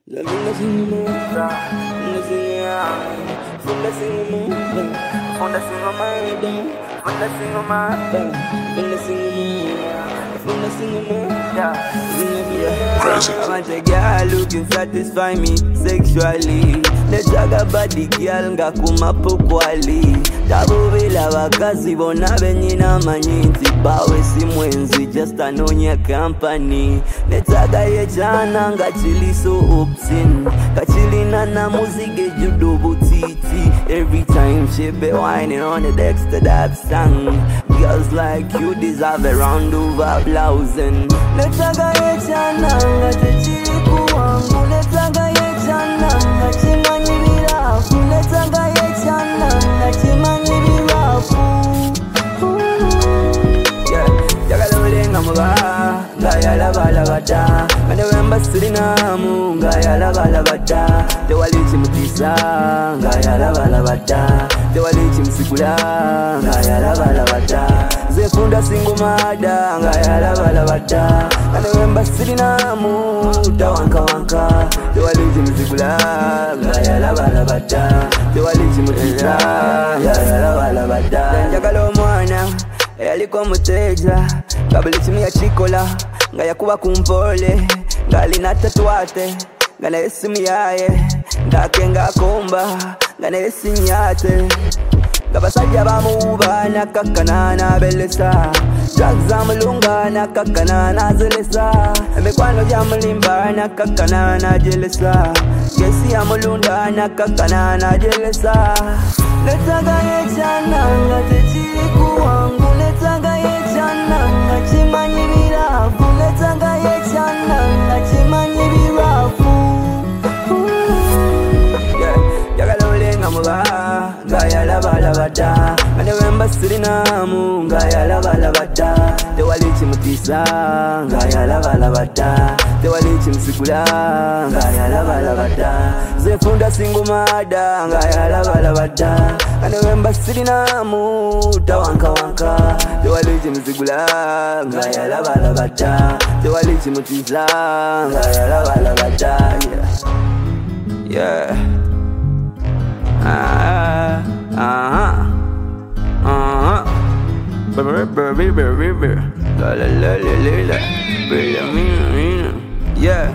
I want a girl who can satisfy me sexually. Netaga body girl nga kumapo kwali. Tabuvila wakazi bona benyina manyinzi. Bawe si mwenzi just anonya company. Netaga yechana nga chili so obscene. Kachilina na muzike judo butiti. Every time she be whining on the Dexter that song. Girls like you deserve a round of applause. Netaga yechana nga chili kuwangu. Netaga yechana nga chimanyi birafu. Netaga yechana nga chimanyi birafu. Jagalulenga muba ngaya labalabata. Kane wemba sirinamu ngaya labalabata. Tewali chimutisa ngaya labalabata. Tewali chimsikula ngaya labalabata. Zefunda singumada ngaya labalabata. Kane wemba sirinamu tawanka wanka. Tewali chimsikula ngaya labalabata. Tewali chimutisa ngaya labalabata. Njagalo mwana yaliko muteja kabili chimi ya chikola nga yakuba kumpole ngali na tatuate nga na esimu yaye ngake ngakomba nga na esinyate nga basajja bamuba nakakanana belesa drugs amulunga nakakanana zelesa emikwano jamulimba nakakanana jelesa gesi amulunda nakakanana jelesa netaga yechana nga techiri kuwangu netaga yechana nga chimanyi birafu netaga yechana nga chimanyi birafu jagalolenga muba ngaya labalabata kane wemba sirinamu ngaya labalabata tewali chimutisa ngaya labalabata tewali chimsikula ngaya labalabata zefunda singumada ngaya labalabata kane wemba sirinamu tawanka wanka tewali chimsikula ngaya labalabata tewali chimutisa ngaya labalabata yeah. Yeah.